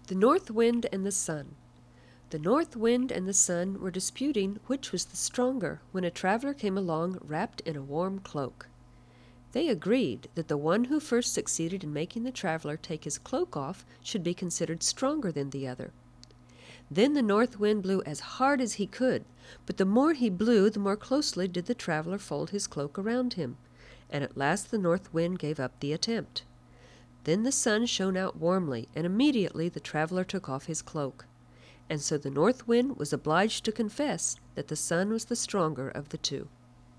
The North Wind and the Sun. The North Wind and the Sun were disputing which was the stronger when a traveler came along wrapped in a warm cloak. They agreed that the one who first succeeded in making the traveler take his cloak off should be considered stronger than the other. Then the North Wind blew as hard as he could, but the more he blew the more closely did the traveler fold his cloak around him, and at last the North Wind gave up the attempt. Then the Sun shone out warmly, and immediately the traveler took off his cloak. And so the North Wind was obliged to confess that the Sun was the stronger of the two.